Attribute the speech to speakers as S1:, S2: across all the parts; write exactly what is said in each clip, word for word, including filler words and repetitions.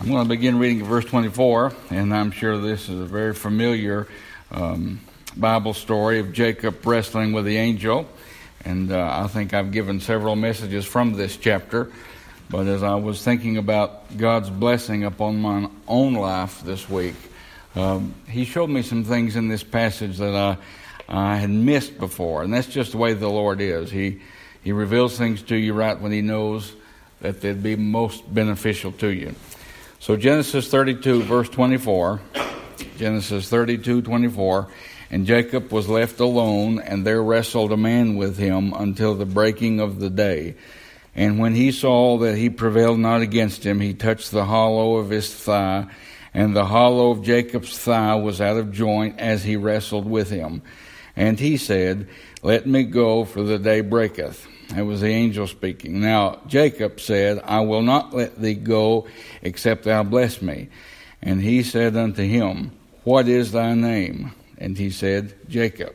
S1: I'm going to begin reading at verse twenty-four, and I'm sure this is a very familiar um, Bible story of Jacob wrestling with the angel. And uh, I think I've given several messages from this chapter. But as I was thinking about God's blessing upon my own life this week, um, He showed me some things in this passage that I, I had missed before. And that's just the way the Lord is. He, he reveals things to you right when He knows that they'd be most beneficial to you. So Genesis thirty-two, verse twenty-four, Genesis thirty-two, twenty-four, and Jacob was left alone, and there wrestled a man with him until the breaking of the day. And when he saw that he prevailed not against him, he touched the hollow of his thigh, and the hollow of Jacob's thigh was out of joint as he wrestled with him. And he said, Let me go, for the day breaketh. It was the angel speaking. Now Jacob said, I will not let thee go, except thou bless me. And he said unto him, What is thy name? And he said, Jacob.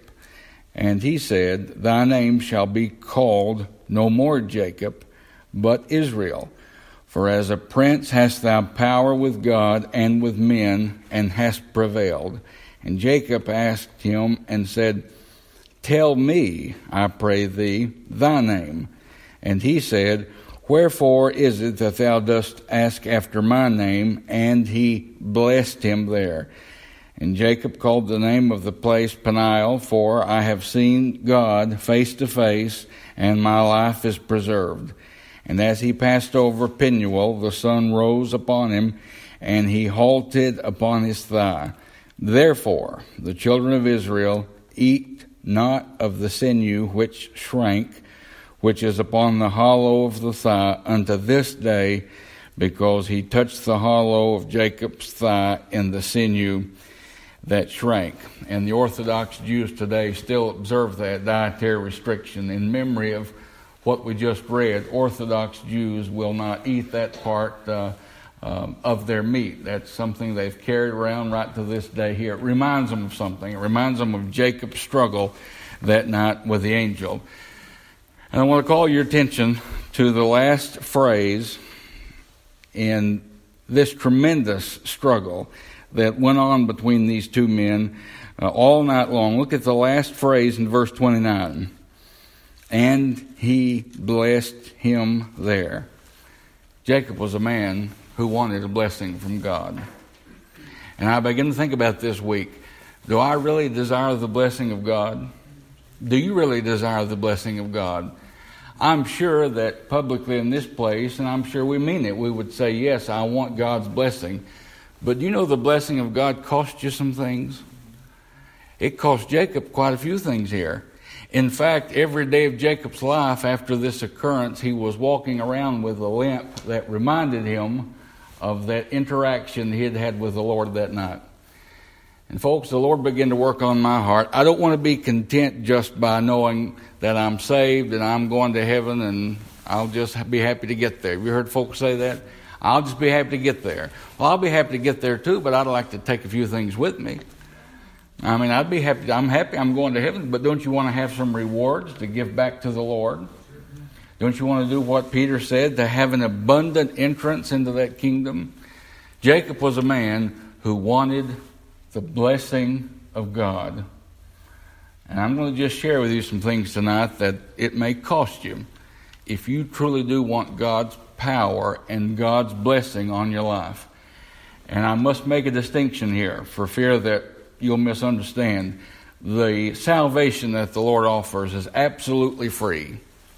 S1: And he said, Thy name shall be called no more Jacob, but Israel. For as a prince hast thou power with God and with men, and hast prevailed. And Jacob asked him and said, Tell me, I pray thee, thy name. And he said, Wherefore is it that thou dost ask after my name? And he blessed him there. And Jacob called the name of the place Peniel, for I have seen God face to face, and my life is preserved. And as he passed over Peniel, the sun rose upon him, and he halted upon his thigh. Therefore the children of Israel eat not of the sinew which shrank, which is upon the hollow of the thigh, unto this day, because he touched the hollow of Jacob's thigh in the sinew that shrank. And the Orthodox Jews today still observe that dietary restriction in memory of what we just read. Orthodox Jews will not eat that part uh, um, of their meat. That's something they've carried around right to this day here. It reminds them of something. It reminds them of Jacob's struggle that night with the angel. And I want to call your attention to the last phrase in this tremendous struggle that went on between these two men uh, all night long. Look at the last phrase in verse twenty-nine. And he blessed him there. Jacob was a man who wanted a blessing from God. And I began to think about this week. Do I really desire the blessing of God? Do you really desire the blessing of God? I'm sure that publicly in this place, and I'm sure we mean it, we would say, yes, I want God's blessing. But do you know the blessing of God cost you some things? It cost Jacob quite a few things here. In fact, every day of Jacob's life after this occurrence, he was walking around with a limp that reminded him of that interaction he had had with the Lord that night. And folks, the Lord began to work on my heart. I don't want to be content just by knowing that I'm saved and I'm going to heaven and I'll just be happy to get there. Have you heard folks say that? I'll just be happy to get there. Well, I'll be happy to get there too, but I'd like to take a few things with me. I mean, I'd be happy. I'm happy I'm going to heaven, but don't you want to have some rewards to give back to the Lord? Don't you want to do what Peter said, to have an abundant entrance into that kingdom? Jacob was a man who wanted the blessing of God. And I'm going to just share with you some things tonight that it may cost you if you truly do want God's power and God's blessing on your life. And I must make a distinction here for fear that you'll misunderstand. The salvation that the Lord offers is absolutely free.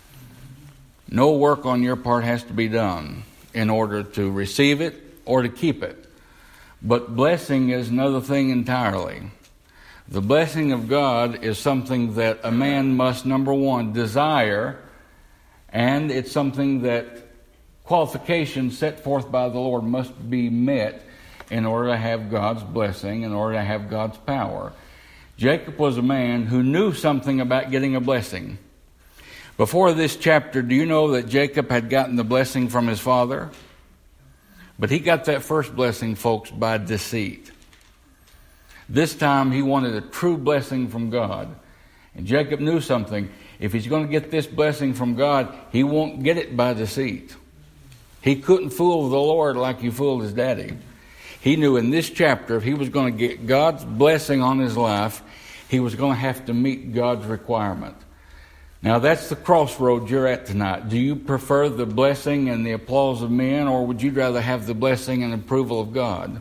S1: No work on your part has to be done in order to receive it or to keep it. But blessing is another thing entirely. The blessing of God is something that a man must, number one, desire, and it's something that qualifications set forth by the Lord must be met in order to have God's blessing, in order to have God's power. Jacob was a man who knew something about getting a blessing. Before this chapter, do you know that Jacob had gotten the blessing from his father? But he got that first blessing, folks, by deceit. This time he wanted a true blessing from God. And Jacob knew something. If he's going to get this blessing from God, he won't get it by deceit. He couldn't fool the Lord like he fooled his daddy. He knew in this chapter, if he was going to get God's blessing on his life, he was going to have to meet God's requirement. Now, that's the crossroads you're at tonight. Do you prefer the blessing and the applause of men, or would you rather have the blessing and approval of God?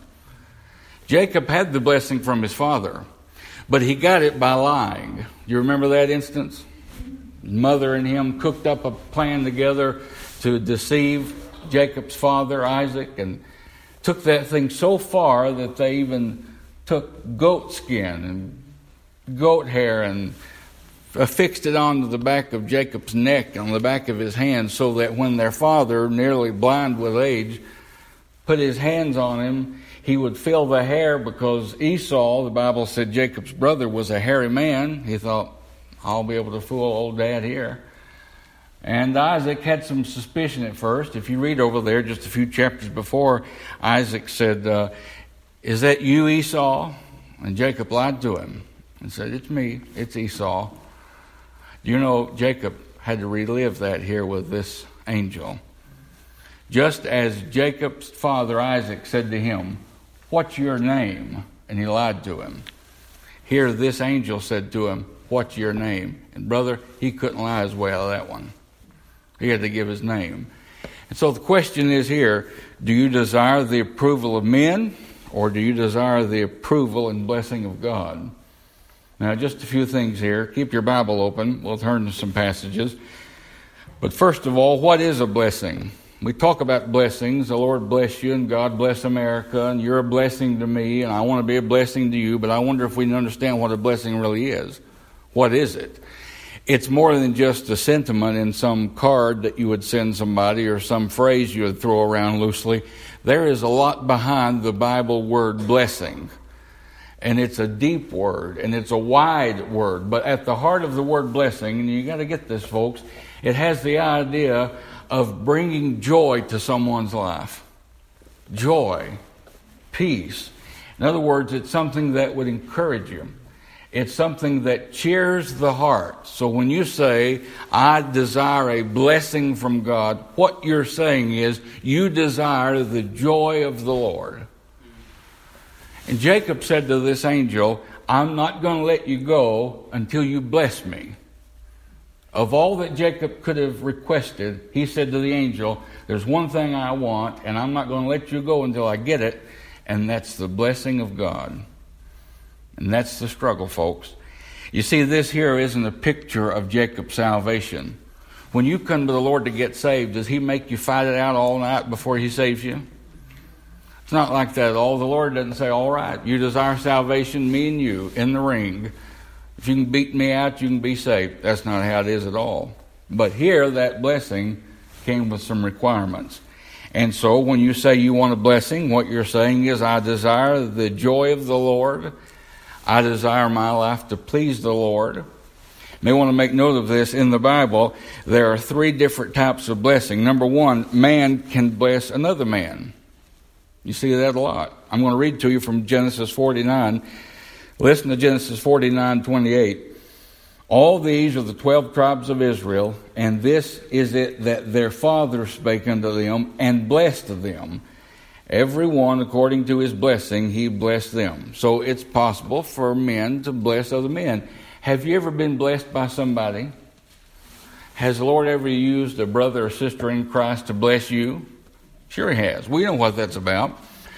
S1: Jacob had the blessing from his father, but he got it by lying. You remember that instance? Mother and him cooked up a plan together to deceive Jacob's father, Isaac, and took that thing so far that they even took goat skin and goat hair and affixed it onto the back of Jacob's neck, on the back of his hand, so that when their father, nearly blind with age, put his hands on him, he would feel the hair, because Esau, the Bible said Jacob's brother, was a hairy man. He thought, I'll be able to fool old dad here. And Isaac had some suspicion at first. If you read over there just a few chapters before, Isaac said, uh, is that you, Esau? And Jacob lied to him and said, it's me, it's Esau. You know, Jacob had to relive that here with this angel. Just as Jacob's father Isaac said to him, what's your name? And he lied to him. Here this angel said to him, what's your name? And brother, he couldn't lie his way out of that one. He had to give his name. And so the question is here, do you desire the approval of men, or do you desire the approval and blessing of God? Now, just a few things here. Keep your Bible open. We'll turn to some passages. But first of all, what is a blessing? We talk about blessings. The Lord bless you, and God bless America, and you're a blessing to me, and I want to be a blessing to you. But I wonder if we can understand what a blessing really is. What is it? It's more than just a sentiment in some card that you would send somebody, or some phrase you would throw around loosely. There is a lot behind the Bible word blessing. And it's a deep word, and it's a wide word. But at the heart of the word blessing, and you got to get this, folks, it has the idea of bringing joy to someone's life. Joy, peace. In other words, it's something that would encourage you. It's something that cheers the heart. So when you say, I desire a blessing from God, what you're saying is you desire the joy of the Lord. And Jacob said to this angel, I'm not going to let you go until you bless me. Of all that Jacob could have requested, he said to the angel, there's one thing I want, and I'm not going to let you go until I get it, and that's the blessing of God. And that's the struggle, folks. You see, this here isn't a picture of Jacob's salvation. When you come to the Lord to get saved, does he make you fight it out all night before he saves you? It's not like that at all. The Lord doesn't say, all right, you desire salvation, me and you, in the ring. If you can beat me out, you can be saved. That's not how it is at all. But here, that blessing came with some requirements. And so when you say you want a blessing, what you're saying is, I desire the joy of the Lord. I desire my life to please the Lord. You may want to make note of this. In the Bible, there are three different types of blessing. Number one, man can bless another man. You see that a lot. I'm going to read to you from Genesis forty-nine. Listen to Genesis forty-nine twenty-eight. All these are the twelve tribes of Israel, and this is it that their father spake unto them, and blessed them. Every one according to his blessing he blessed them. So it's possible for men to bless other men. Have you ever been blessed by somebody? Has the Lord ever used a brother or sister in Christ to bless you? Sure he has. We know what that's about.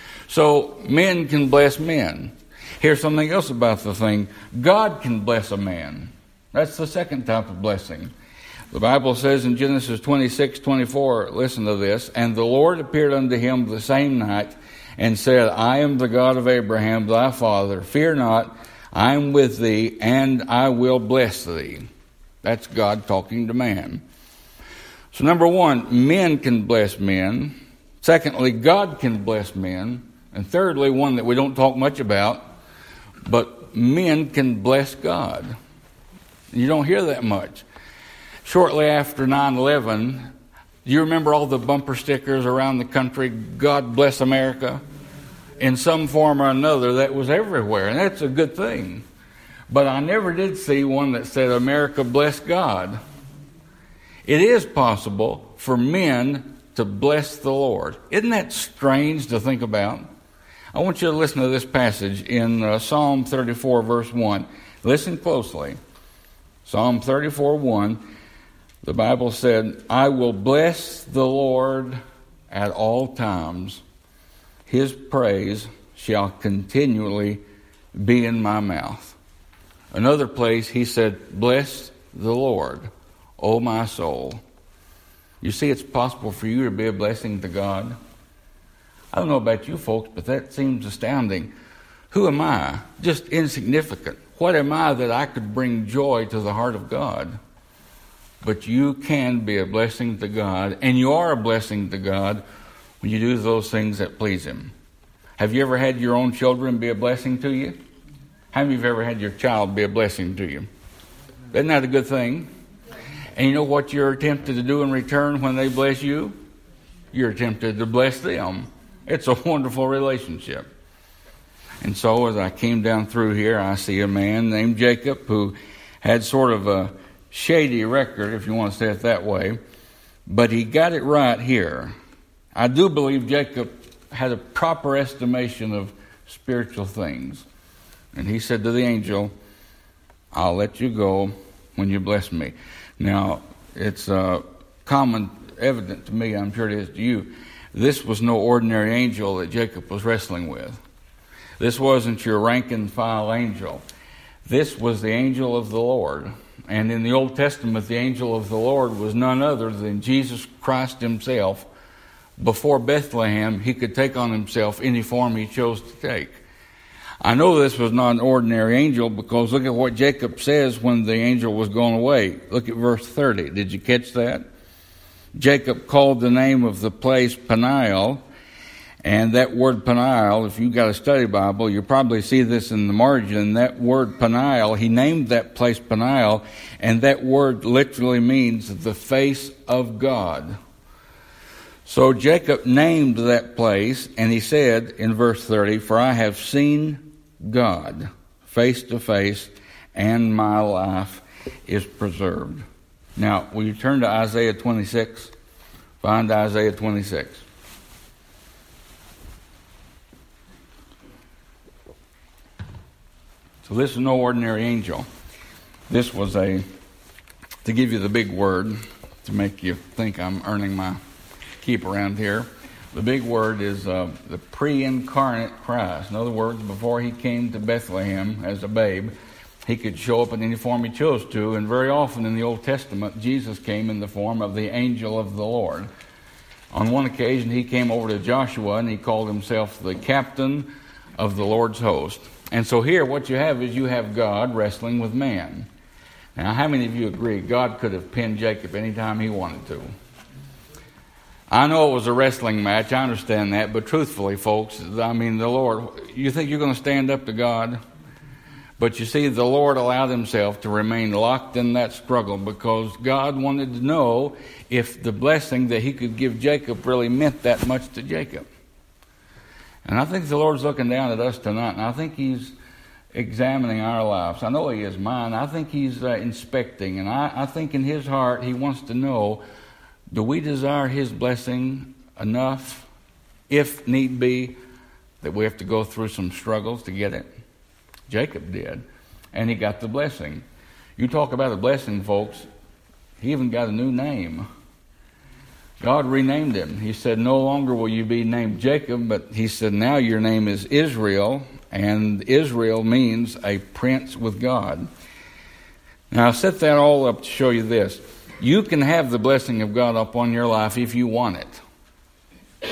S1: So men can bless men. Here's something else about the thing. God can bless a man. That's the second type of blessing. The Bible says in Genesis twenty-six twenty-four, listen to this, and the Lord appeared unto him the same night and said, I am the God of Abraham thy father. Fear not, I am with thee, and I will bless thee. That's God talking to man. So number one, men can bless men. Secondly, God can bless men. And thirdly, one that we don't talk much about, but men can bless God. You don't hear that much. Shortly after nine eleven, do you remember all the bumper stickers around the country, God bless America? In some form or another, that was everywhere, and that's a good thing. But I never did see one that said, America bless God. It is possible for men to bless the Lord. Isn't that strange to think about? I want you to listen to this passage in uh, Psalm thirty-four, verse one. Listen closely. Psalm thirty-four, one. The Bible said, I will bless the Lord at all times. His praise shall continually be in my mouth. Another place he said, bless the Lord, O my soul. You see, it's possible for you to be a blessing to God. I don't know about you folks, but that seems astounding. Who am I? Just insignificant. What am I that I could bring joy to the heart of God? But you can be a blessing to God, and you are a blessing to God when you do those things that please Him. Have you ever had your own children be a blessing to you? How many of you have ever had your child be a blessing to you? Isn't that a good thing? And you know what you're tempted to do in return when they bless you? You're tempted to bless them. It's a wonderful relationship. And so as I came down through here, I see a man named Jacob who had sort of a shady record, if you want to say it that way, but he got it right here. I do believe Jacob had a proper estimation of spiritual things. And he said to the angel, I'll let you go when you bless me. Now, it's uh, common, evident to me, I'm sure it is to you, this was no ordinary angel that Jacob was wrestling with. This wasn't your rank and file angel. This was the angel of the Lord. And in the Old Testament, the angel of the Lord was none other than Jesus Christ Himself. Before Bethlehem, He could take on Himself any form He chose to take. I know this was not an ordinary angel because look at what Jacob says when the angel was going away. Look at verse thirty. Did you catch that? Jacob called the name of the place Peniel. And that word Peniel, if you've got a study Bible, you'll probably see this in the margin. That word Peniel, he named that place Peniel, and that word literally means the face of God. So Jacob named that place, and he said in verse thirty, for I have seen God face to face, and my life is preserved. Now, will you turn to Isaiah twenty-six? Find Isaiah twenty-six. So this is no ordinary angel. This was a, to give you the big word, to make you think I'm earning my keep around here. The big word is uh, the pre-incarnate Christ. In other words, before He came to Bethlehem as a babe, He could show up in any form He chose to. And very often in the Old Testament, Jesus came in the form of the angel of the Lord. On one occasion, He came over to Joshua and He called Himself the captain of the Lord's host. And so here what you have is you have God wrestling with man. Now, how many of you agree God could have pinned Jacob anytime He wanted to? I know it was a wrestling match, I understand that, but truthfully, folks, I mean, the Lord, you think you're going to stand up to God? But you see, the Lord allowed Himself to remain locked in that struggle because God wanted to know if the blessing that He could give Jacob really meant that much to Jacob. And I think the Lord's looking down at us tonight, and I think He's examining our lives. I know He is mine. I think He's uh, inspecting, and I, I think in His heart He wants to know, do we desire His blessing enough, if need be, that we have to go through some struggles to get it? Jacob did, and he got the blessing. You talk about a blessing, folks, he even got a new name. God renamed him. He said, no longer will you be named Jacob, but He said, now your name is Israel, and Israel means a prince with God. Now, I set that all up to show you this. You can have the blessing of God upon your life if you want it.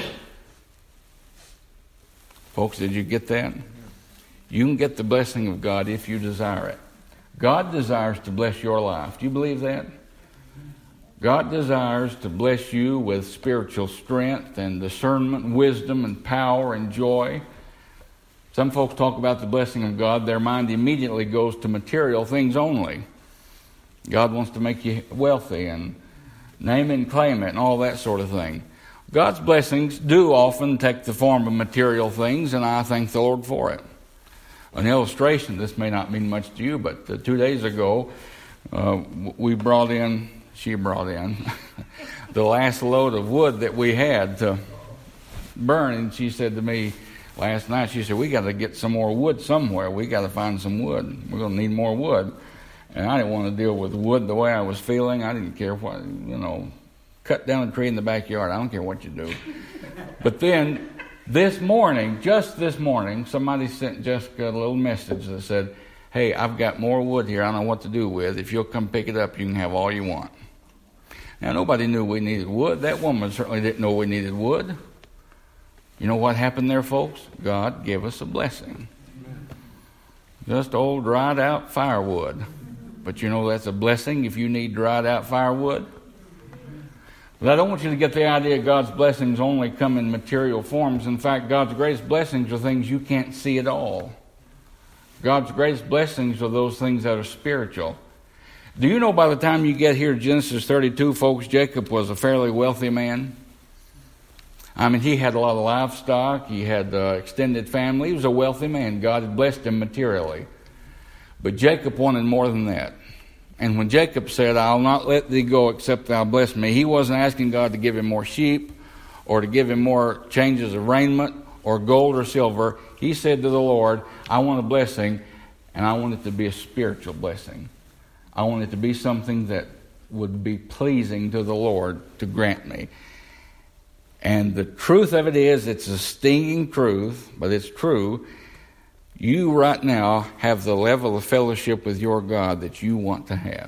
S1: Folks, did you get that? You can get the blessing of God if you desire it. God desires to bless your life. Do you believe that? God desires to bless you with spiritual strength and discernment, and wisdom and power and joy. Some folks talk about the blessing of God, their mind immediately goes to material things only. God wants to make you wealthy and name it and claim it and all that sort of thing. God's blessings do often take the form of material things, and I thank the Lord for it. An illustration, this may not mean much to you, but uh, two days ago, uh, we brought in she brought in the last load of wood that we had to burn. And she said to me last night, she said, we got to get some more wood somewhere. We got to find some wood. We're going to need more wood. And I didn't want to deal with wood the way I was feeling. I didn't care what, you know, cut down a tree in the backyard. I don't care what you do. But then this morning, just this morning, somebody sent Jessica a little message that said, hey, I've got more wood here I don't know what to do with. If you'll come pick it up, you can have all you want. Now, nobody knew we needed wood. That woman certainly didn't know we needed wood. You know what happened there, folks? God gave us a blessing. Just old dried out firewood. But you know that's a blessing if you need dried out firewood. But I don't want you to get the idea God's blessings only come in material forms. In fact, God's greatest blessings are things you can't see at all. God's greatest blessings are those things that are spiritual. Do you know by the time you get here to Genesis thirty-two, folks, Jacob was a fairly wealthy man? I mean, he had a lot of livestock. He had uh, extended family. He was a wealthy man. God had blessed him materially. But Jacob wanted more than that. And when Jacob said, I'll not let thee go except thou bless me, he wasn't asking God to give him more sheep or to give him more changes of raiment or gold or silver. He said to the Lord, I want a blessing, and I want it to be a spiritual blessing. I want it to be something that would be pleasing to the Lord to grant me. And the truth of it is, it's a stinging truth, but it's true. You right now have the level of fellowship with your God that you want to have.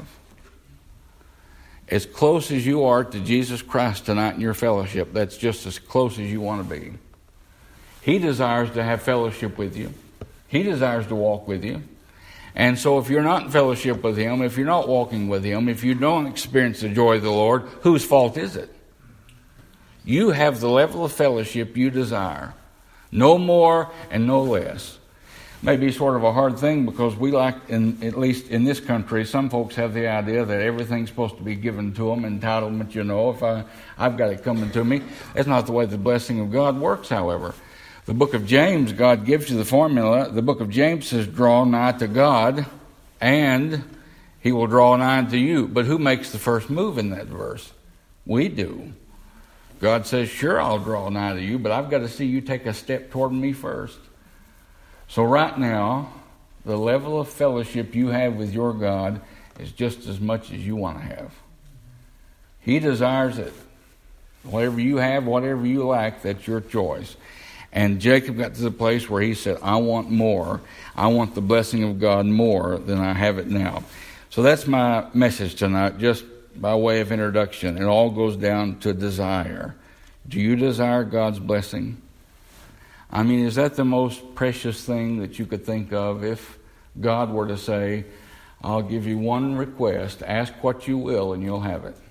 S1: As close as you are to Jesus Christ tonight in your fellowship, that's just as close as you want to be. He desires to have fellowship with you. He desires to walk with you. And so if you're not in fellowship with Him, if you're not walking with Him, if you don't experience the joy of the Lord, whose fault is it? You have the level of fellowship you desire. No more and no less. May be sort of a hard thing because we like, in, at least in this country, some folks have the idea that everything's supposed to be given to them, entitlement, you know, if I, I've got it coming to me. That's not the way the blessing of God works, however. The book of James, God gives you the formula. The book of James says, draw nigh to God, and He will draw nigh to you. But who makes the first move in that verse? We do. God says, sure, I'll draw nigh to you, but I've got to see you take a step toward me first. So right now, the level of fellowship you have with your God is just as much as you want to have. He desires it. Whatever you have, whatever you lack, that's your choice. And Jacob got to the place where he said, I want more. I want the blessing of God more than I have it now. So that's my message tonight, just by way of introduction. It all goes down to desire. Do you desire God's blessing? I mean, is that the most precious thing that you could think of if God were to say, I'll give you one request, ask what you will, and you'll have it?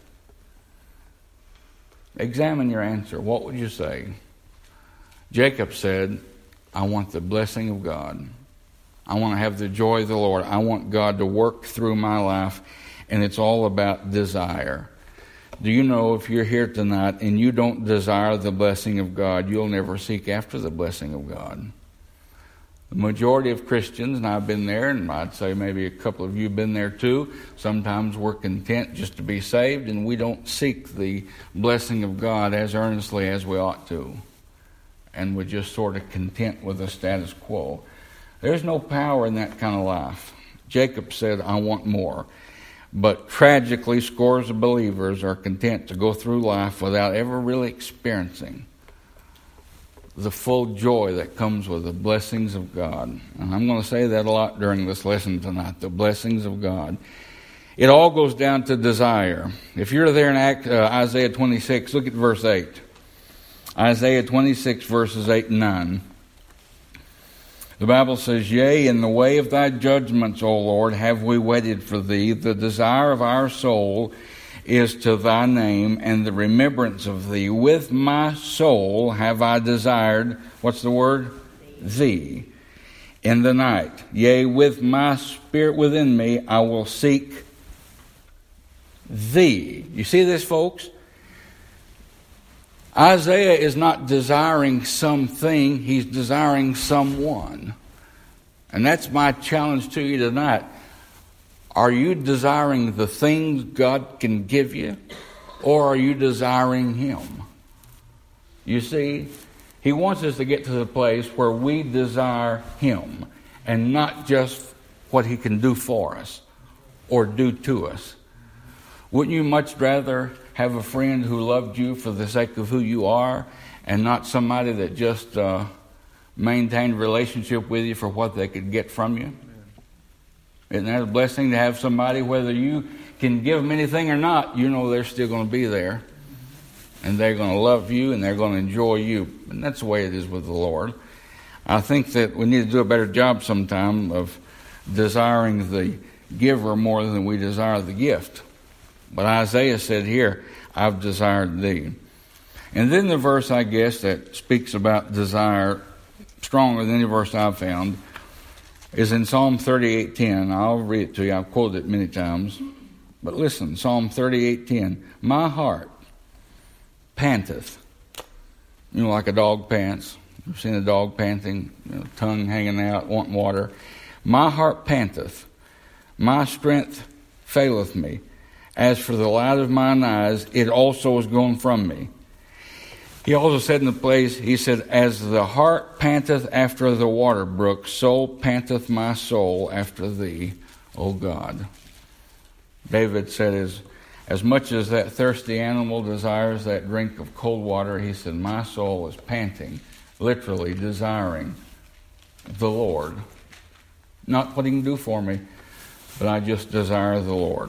S1: Examine your answer. What would you say? Jacob said, I want the blessing of God. I want to have the joy of the Lord. I want God to work through my life, and it's all about desire. Do you know if you're here tonight and you don't desire the blessing of God, you'll never seek after the blessing of God? The majority of Christians, and I've been there, and I'd say maybe a couple of you have been there too, sometimes we're content just to be saved, and we don't seek the blessing of God as earnestly as we ought to. And we're just sort of content with the status quo. There's no power in that kind of life. Jacob said, I want more. But tragically, scores of believers are content to go through life without ever really experiencing the full joy that comes with the blessings of God. And I'm going to say that a lot during this lesson tonight, the blessings of God. It all goes down to desire. If you're there in Act, uh, Isaiah twenty-six, look at verse eight. Isaiah twenty-six, verses eight and nine. The Bible says, Yea, in the way of thy judgments, O Lord, have we waited for thee. The desire of our soul is to thy name, and the remembrance of thee. With my soul have I desired, what's the word? Thee. In the night. Yea, with my spirit within me, I will seek thee. You see this, folks? Isaiah is not desiring something, he's desiring someone. And that's my challenge to you tonight. Are you desiring the things God can give you, or are you desiring Him? You see, He wants us to get to the place where we desire Him and not just what He can do for us or do to us. Wouldn't you much rather have a friend who loved you for the sake of who you are and not somebody that just uh, maintained a relationship with you for what they could get from you? Isn't that a blessing to have somebody, whether you can give them anything or not, you know they're still going to be there. And they're going to love you and they're going to enjoy you. And that's the way it is with the Lord. I think that we need to do a better job sometime of desiring the giver more than we desire the gift. But Isaiah said here, I've desired thee. And then the verse, I guess, that speaks about desire stronger than any verse I've found is in Psalm thirty-eight ten. I'll read it to you. I've quoted it many times. But listen, Psalm thirty-eight ten. My heart panteth. You know, like a dog pants. You've seen a dog panting, you know, tongue hanging out, wanting water. My heart panteth. My strength faileth me. As for the light of mine eyes, it also is gone from me. He also said in the place, he said, as the hart panteth after the water brook, so panteth my soul after thee, O God. David said, as, as much as that thirsty animal desires that drink of cold water, he said, my soul is panting, literally desiring the Lord. Not what He can do for me, but I just desire the Lord.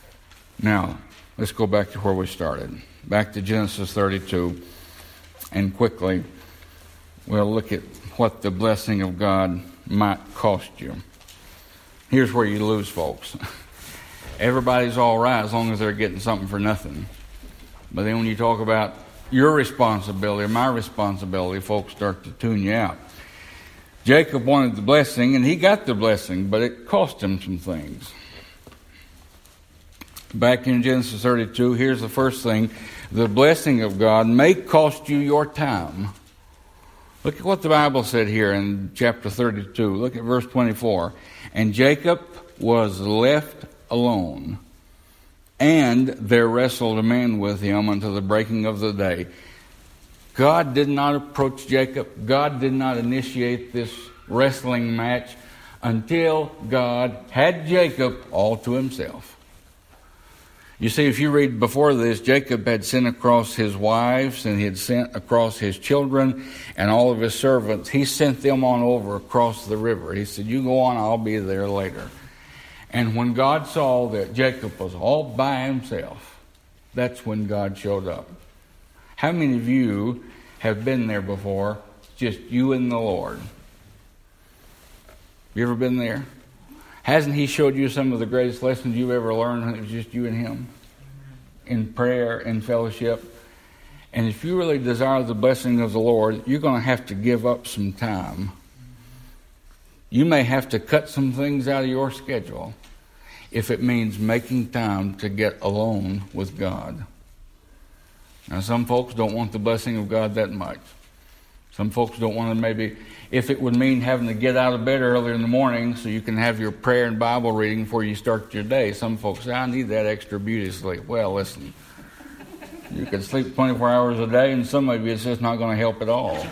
S1: Now, let's go back to where we started. Back to Genesis thirty-two. And quickly, we'll look at what the blessing of God might cost you. Here's where you lose, folks. Everybody's all right as long as they're getting something for nothing. But then when you talk about your responsibility or my responsibility, folks start to tune you out. Jacob wanted the blessing, and he got the blessing, but it cost him some things. Back in Genesis thirty-two, here's the first thing. The blessing of God may cost you your time. Look at what the Bible said here in chapter thirty-two. Look at verse twenty-four. And Jacob was left alone, and there wrestled a man with him until the breaking of the day. God did not approach Jacob. God did not initiate this wrestling match until God had Jacob all to himself. You see, if you read before this, Jacob had sent across his wives and he had sent across his children and all of his servants. He sent them on over across the river. He said, you go on, I'll be there later. And when God saw that Jacob was all by himself, that's when God showed up. How many of you have been there before, just you and the Lord? You ever been there? Hasn't He showed you some of the greatest lessons you've ever learned when it was just you and Him? In prayer and fellowship. And if you really desire the blessing of the Lord, you're going to have to give up some time. You may have to cut some things out of your schedule if it means making time to get alone with God. Now, some folks don't want the blessing of God that much. Some folks don't want to maybe, if it would mean having to get out of bed earlier in the morning so you can have your prayer and Bible reading before you start your day. Some folks say, I need that extra beauty sleep. Well, listen, you can sleep twenty-four hours a day, and some of you it's just not going to help at all.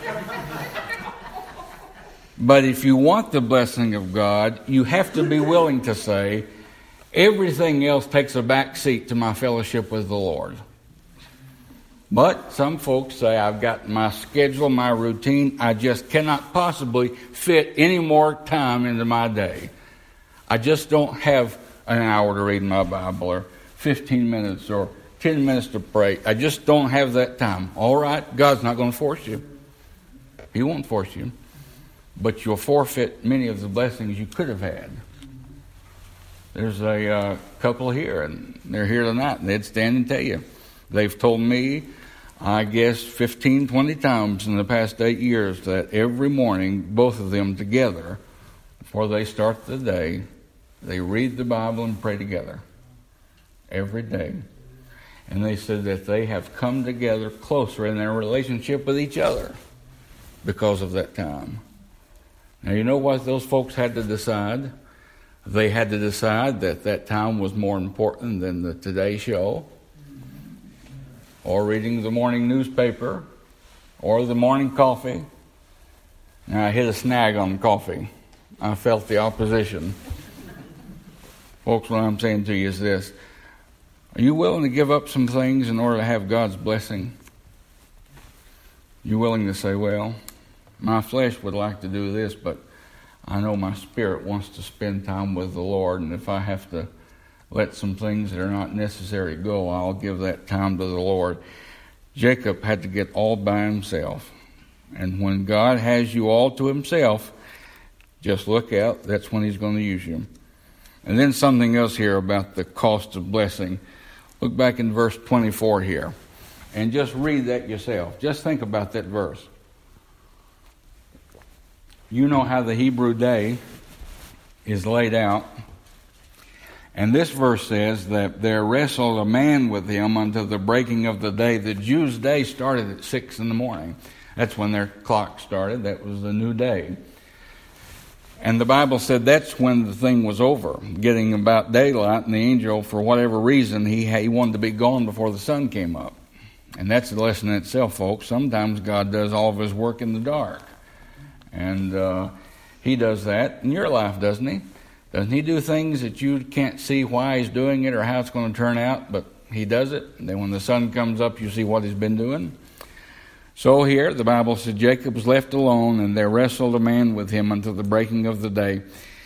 S1: But if you want the blessing of God, you have to be willing to say, everything else takes a back seat to my fellowship with the Lord. But some folks say, I've got my schedule, my routine. I just cannot possibly fit any more time into my day. I just don't have an hour to read my Bible or fifteen minutes or ten minutes to pray. I just don't have that time. All right, God's not going to force you. He won't force you. But you'll forfeit many of the blessings you could have had. There's a uh, couple here, and they're here tonight, and they'd stand and tell you. They've told me, I guess, fifteen, twenty times in the past eight years that every morning, both of them together, before they start the day, they read the Bible and pray together. Every day. And they said that they have come together closer in their relationship with each other because of that time. Now, you know what those folks had to decide? They had to decide that that time was more important than the Today Show, or reading the morning newspaper, or the morning coffee. Now, I hit a snag on the coffee. I felt the opposition. Folks, what I'm saying to you is this. Are you willing to give up some things in order to have God's blessing? You willing to say, well, my flesh would like to do this, but I know my spirit wants to spend time with the Lord, and if I have to let some things that are not necessary go, I'll give that time to the Lord. Jacob had to get all by himself. And when God has you all to himself, just look out. That's when he's going to use you. And then something else here about the cost of blessing. Look back in verse twenty-four here. And just read that yourself. Just think about that verse. You know how the Hebrew day is laid out. And this verse says that there wrestled a man with him until the breaking of the day. The Jews' day started at six in the morning. That's when their clock started. That was the new day. And the Bible said that's when the thing was over, getting about daylight, and the angel, for whatever reason, he, he wanted to be gone before the sun came up. And that's a lesson in itself, folks. Sometimes God does all of his work in the dark. And uh, he does that in your life, doesn't he? Doesn't he do things that you can't see why he's doing it or how it's going to turn out, but he does it. And then when the sun comes up, you see what he's been doing. So here, the Bible says Jacob was left alone, and there wrestled a man with him until the breaking of the day.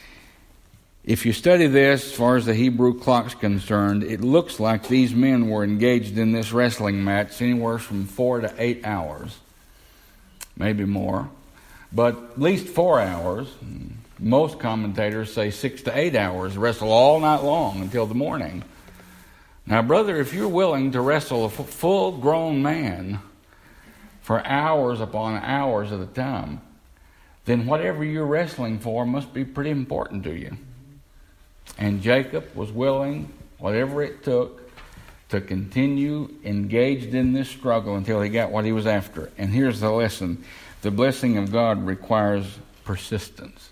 S1: If you study this, as far as the Hebrew clock's concerned, it looks like these men were engaged in this wrestling match anywhere from four to eight hours, maybe more, but at least four hours. Most commentators say six to eight hours, wrestle all night long until the morning. Now, brother, if you're willing to wrestle a full-grown man for hours upon hours at a time, then whatever you're wrestling for must be pretty important to you. And Jacob was willing, whatever it took, to continue engaged in this struggle until he got what he was after. And here's the lesson. The blessing of God requires persistence.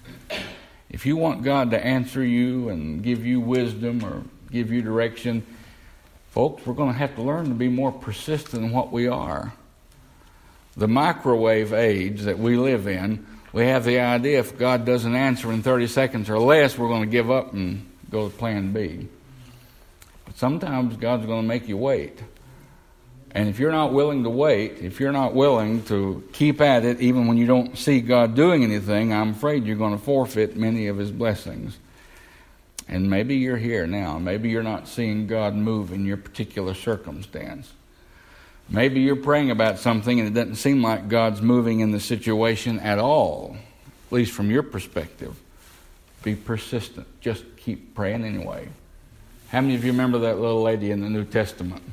S1: If you want God to answer you and give you wisdom or give you direction, folks, we're going to have to learn to be more persistent in what we are. The microwave age that we live in, we have the idea if God doesn't answer in thirty seconds or less, we're going to give up and go to plan B. But sometimes God's going to make you wait. And if you're not willing to wait, if you're not willing to keep at it, even when you don't see God doing anything, I'm afraid you're going to forfeit many of his blessings. And maybe you're here now. Maybe you're not seeing God move in your particular circumstance. Maybe you're praying about something and it doesn't seem like God's moving in the situation at all, at least from your perspective. Be persistent. Just keep praying anyway. How many of you remember that little lady in the New Testament?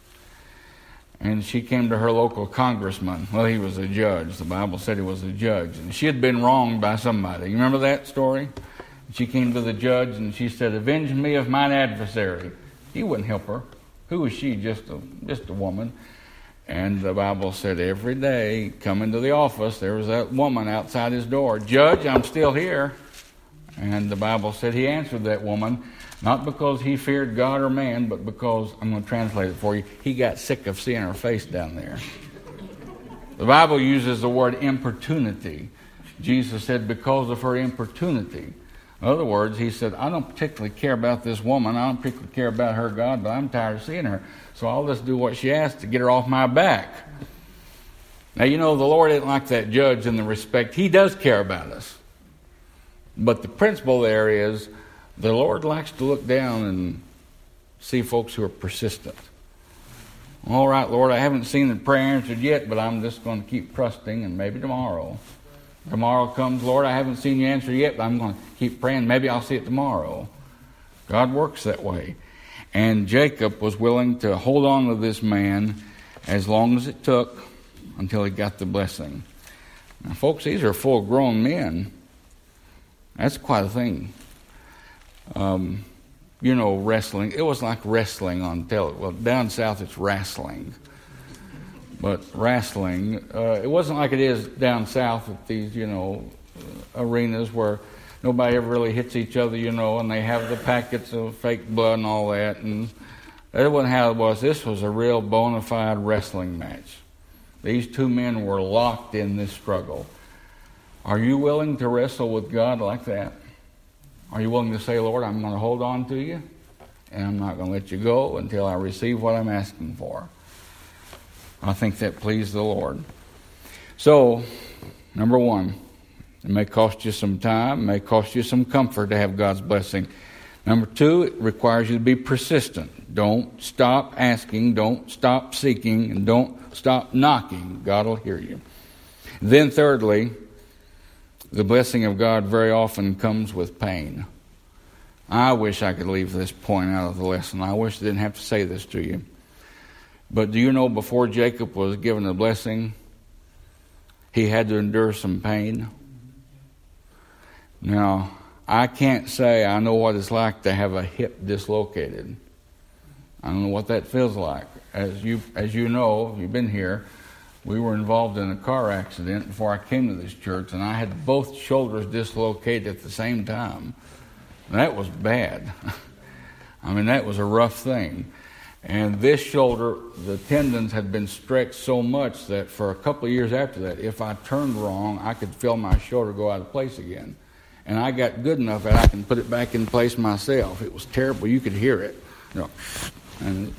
S1: And she came to her local congressman. Well, he was a judge. The Bible said he was a judge. And she had been wronged by somebody. You remember that story? She came to the judge and she said, "Avenge me of mine adversary." He wouldn't help her. Who was she? Just a, just a woman. And the Bible said every day, coming to the office, there was that woman outside his door. "Judge, I'm still here." And the Bible said he answered that woman, not because he feared God or man, but because, I'm going to translate it for you, he got sick of seeing her face down there. The Bible uses the word importunity. Jesus said, because of her importunity. In other words, he said, I don't particularly care about this woman. I don't particularly care about her God, but I'm tired of seeing her. So I'll just do what she asks to get her off my back. Now, you know, the Lord isn't like that judge in the respect. He does care about us. But the principle there is the Lord likes to look down and see folks who are persistent. All right, Lord, I haven't seen the prayer answered yet, but I'm just going to keep trusting, and maybe tomorrow. Tomorrow comes, Lord, I haven't seen you answer yet, but I'm going to keep praying. Maybe I'll see it tomorrow. God works that way. And Jacob was willing to hold on to this man as long as it took until he got the blessing. Now, folks, these are full-grown men. That's quite a thing. Um, you know, wrestling. It was like wrestling on television. Well, down south it's wrestling. But wrestling, uh, it wasn't like it is down south at these, you know, arenas where nobody ever really hits each other, you know, and they have the packets of fake blood and all that. And that wasn't how it was. This was a real bona fide wrestling match. These two men were locked in this struggle. Are you willing to wrestle with God like that? Are you willing to say, Lord, I'm going to hold on to you, and I'm not going to let you go until I receive what I'm asking for? I think that pleased the Lord. So, number one, it may cost you some time, it may cost you some comfort to have God's blessing. Number two, it requires you to be persistent. Don't stop asking, don't stop seeking, and don't stop knocking. God will hear you. Then thirdly, the blessing of God very often comes with pain. I wish I could leave this point out of the lesson. I wish I didn't have to say this to you. But do you know before Jacob was given the blessing, he had to endure some pain? Now, I can't say I know what it's like to have a hip dislocated. I don't know what that feels like. As you, as you know, if you've been here, we were involved in a car accident before I came to this church, and I had both shoulders dislocated at the same time. And that was bad. I mean, that was a rough thing. And this shoulder, the tendons had been stretched so much that for a couple of years after that, if I turned wrong, I could feel my shoulder go out of place again. And I got good enough that I can put it back in place myself. It was terrible. You could hear it. You know. And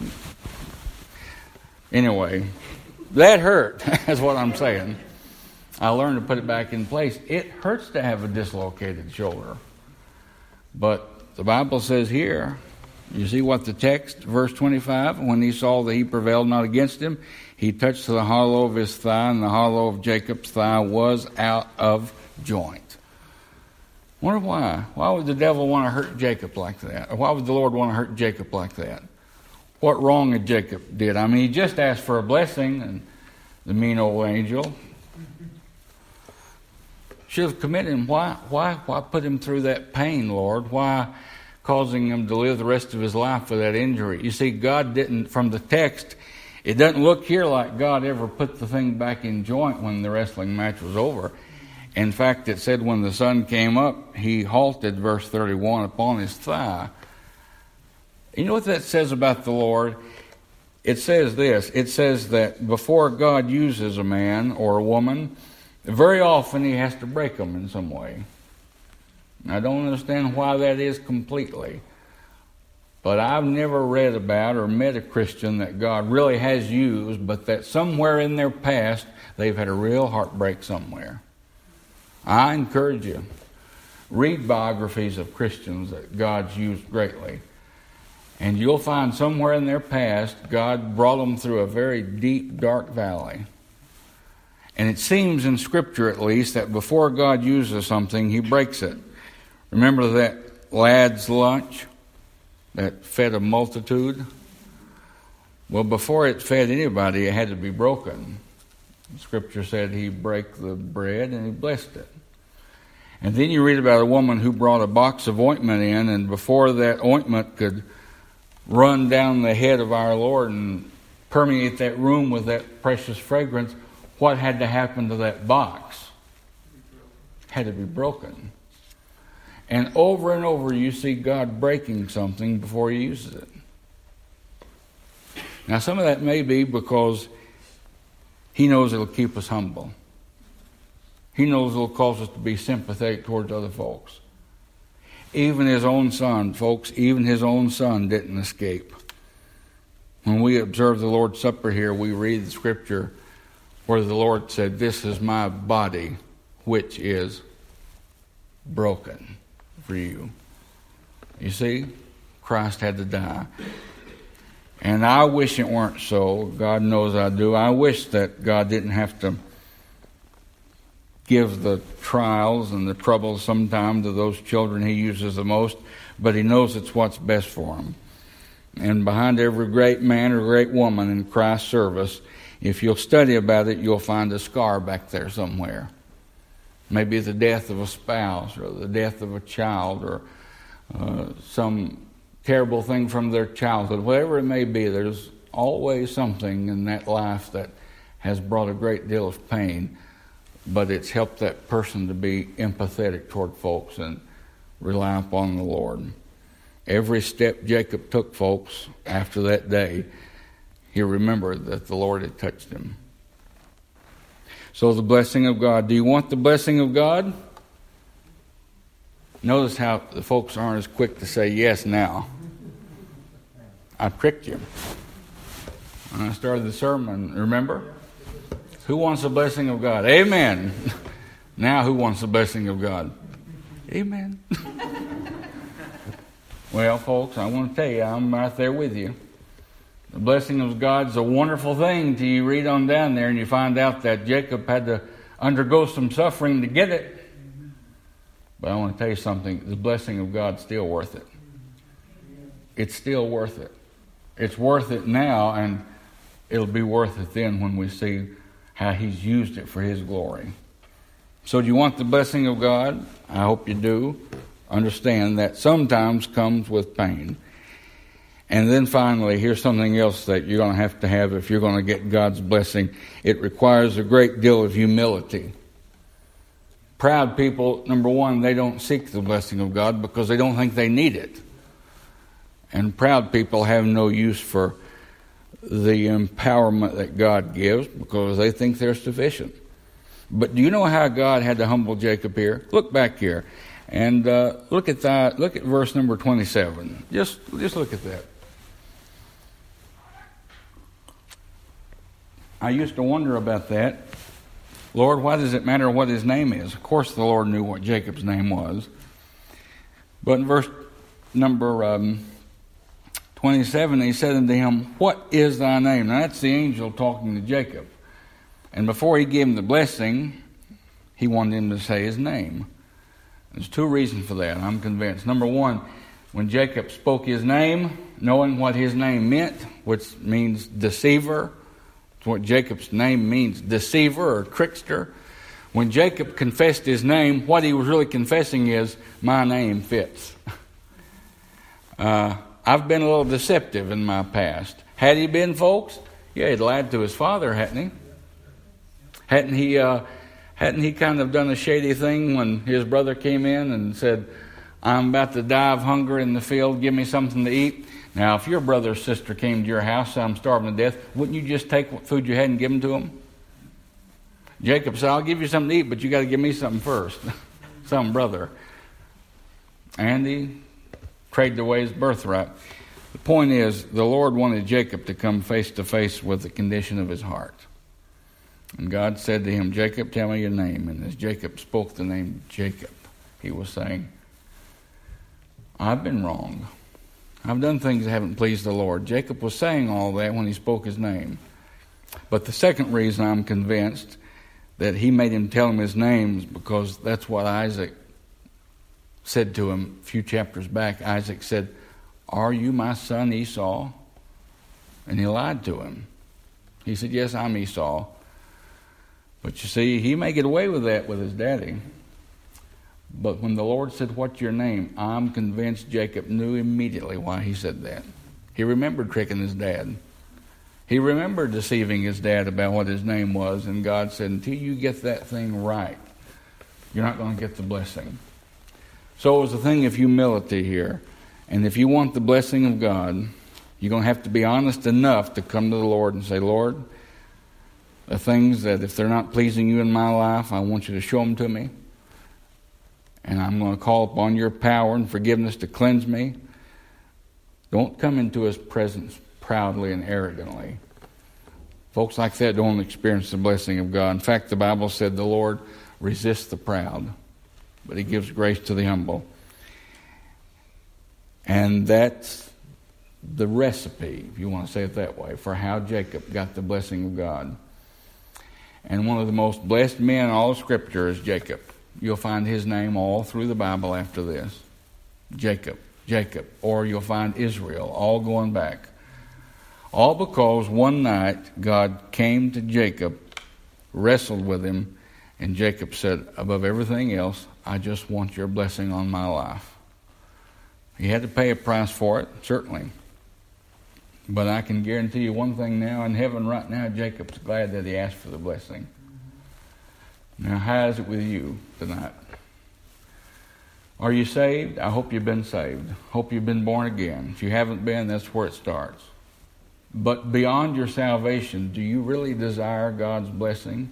S1: anyway, that hurt. That's what I'm saying. I learned to put it back in place. It hurts to have a dislocated shoulder. But the Bible says here, you see what the text, verse twenty-five, when he saw that he prevailed not against him, he touched the hollow of his thigh, and the hollow of Jacob's thigh was out of joint. Wonder why? Why would the devil want to hurt Jacob like that? Or why would the Lord want to hurt Jacob like that? What wrong had Jacob did? I mean, he just asked for a blessing, and the mean old angel should have committed him. Why, why, why put him through that pain, Lord? Why causing him to live the rest of his life with that injury? You see, God didn't, from the text, it doesn't look here like God ever put the thing back in joint when the wrestling match was over. In fact, it said when the sun came up, he halted, verse thirty-one, upon his thigh. You know what that says about the Lord? It says this. It says that before God uses a man or a woman, very often he has to break them in some way. I don't understand why that is completely. But I've never read about or met a Christian that God really has used, but that somewhere in their past, they've had a real heartbreak somewhere. I encourage you, read biographies of Christians that God's used greatly. And you'll find somewhere in their past, God brought them through a very deep, dark valley. And it seems in Scripture at least that before God uses something, he breaks it. Remember that lad's lunch that fed a multitude? Well, before it fed anybody, it had to be broken. Scripture said he broke the bread and he blessed it. And then you read about a woman who brought a box of ointment in, and before that ointment could run down the head of our Lord and permeate that room with that precious fragrance, what had to happen to that box? Had to be broken. And over and over you see God breaking something before he uses it. Now some of that may be because he knows it'll keep us humble. He knows it'll cause us to be sympathetic towards other folks. Even his own son, folks, even his own son didn't escape. When we observe the Lord's Supper here, we read the Scripture where the Lord said, "This is my body, which is broken for you." You see, Christ had to die. And I wish it weren't so. God knows I do. I wish that God didn't have to give the trials and the troubles sometimes to those children he uses the most, but he knows it's what's best for them. And behind every great man or great woman in Christ's service, if you'll study about it, you'll find a scar back there somewhere. Maybe the death of a spouse or the death of a child or uh, some terrible thing from their childhood. Whatever it may be, there's always something in that life that has brought a great deal of pain, but it's helped that person to be empathetic toward folks and rely upon the Lord. Every step Jacob took, folks, after that day, he remembered that the Lord had touched him. So the blessing of God. Do you want the blessing of God? Notice how the folks aren't as quick to say yes now. I tricked you. When I started the sermon, remember? Who wants the blessing of God? Amen. Now who wants the blessing of God? Amen. Well, folks, I want to tell you, I'm right there with you. The blessing of God is a wonderful thing till you read on down there and you find out that Jacob had to undergo some suffering to get it. But I want to tell you something. The blessing of God's still worth it. It's still worth it. It's worth it now, and it'll be worth it then when we see how He's used it for His glory. So do you want the blessing of God? I hope you do. Understand that sometimes comes with pain. And then finally, here's something else that you're going to have to have if you're going to get God's blessing. It requires a great deal of humility. Proud people, number one, they don't seek the blessing of God because they don't think they need it. And proud people have no use for the empowerment that God gives because they think they're sufficient. But do you know how God had to humble Jacob here? Look back here and uh, look at that. Look at verse number twenty-seven. Just, just look at that. I used to wonder about that. Lord, why does it matter what his name is? Of course the Lord knew what Jacob's name was. But in verse number um, twenty-seven, he said unto him, what is thy name? Now that's the angel talking to Jacob. And before he gave him the blessing, he wanted him to say his name. There's two reasons for that, I'm convinced. Number one, when Jacob spoke his name, knowing what his name meant, which means deceiver, it's what Jacob's name means, deceiver or trickster. When Jacob confessed his name, what he was really confessing is, my name fits. uh, I've been a little deceptive in my past. Had he been, folks? Yeah, he'd lied to his father, hadn't he? Hadn't he, uh, hadn't he kind of done a shady thing when his brother came in and said, I'm about to die of hunger in the field, give me something to eat? Now, if your brother or sister came to your house, I'm starving to death, wouldn't you just take what food you had and give them to them? Jacob said, I'll give you something to eat, but you got to give me something first. Some brother. And he traded away his birthright. The point is, the Lord wanted Jacob to come face to face with the condition of his heart. And God said to him, Jacob, tell me your name. And as Jacob spoke the name Jacob, he was saying, I've been wrong. I've done things that haven't pleased the Lord. Jacob was saying all that when he spoke his name. But the second reason I'm convinced that he made him tell him his name is because that's what Isaac said to him a few chapters back. Isaac said, are you my son Esau? And he lied to him. He said, yes, I'm Esau. But you see, he may get away with that with his daddy. But when the Lord said, what's your name? I'm convinced Jacob knew immediately why he said that. He remembered tricking his dad. He remembered deceiving his dad about what his name was. And God said, until you get that thing right, you're not going to get the blessing. So it was a thing of humility here. And if you want the blessing of God, you're going to have to be honest enough to come to the Lord and say, Lord, the things that if they're not pleasing you in my life, I want you to show them to me. And I'm going to call upon your power and forgiveness to cleanse me. Don't come into his presence proudly and arrogantly. Folks like that don't experience the blessing of God. In fact, the Bible said the Lord resists the proud, but he gives grace to the humble. And that's the recipe, if you want to say it that way, for how Jacob got the blessing of God. And one of the most blessed men in all of Scripture is Jacob. You'll find his name all through the Bible after this. Jacob, Jacob. Or you'll find Israel, all going back. All because one night God came to Jacob, wrestled with him, and Jacob said, above everything else, I just want your blessing on my life. He had to pay a price for it, certainly. But I can guarantee you one thing now, in heaven right now, Jacob's glad that he asked for the blessing. Now, how is it with you tonight? Are you saved? I hope you've been saved. Hope you've been born again. If you haven't been, that's where it starts. But beyond your salvation, do you really desire God's blessing?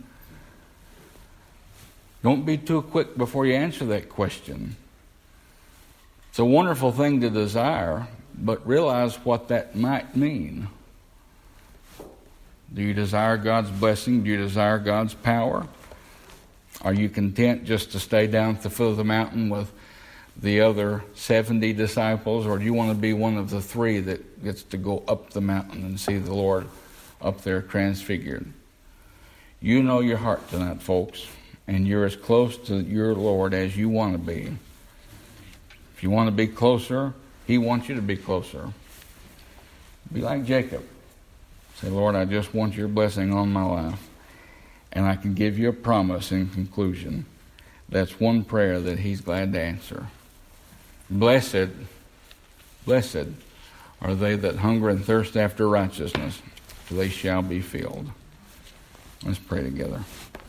S1: Don't be too quick before you answer that question. It's a wonderful thing to desire, but realize what that might mean. Do you desire God's blessing? Do you desire God's power? Are you content just to stay down at the foot of the mountain with the other seventy disciples, or do you want to be one of the three that gets to go up the mountain and see the Lord up there transfigured? You know your heart tonight, folks, and you're as close to your Lord as you want to be. If you want to be closer, He wants you to be closer. Be like Jacob. Say, Lord, I just want your blessing on my life. And I can give you a promise in conclusion. That's one prayer that He's glad to answer. Blessed, blessed are they that hunger and thirst after righteousness, for they shall be filled. Let's pray together.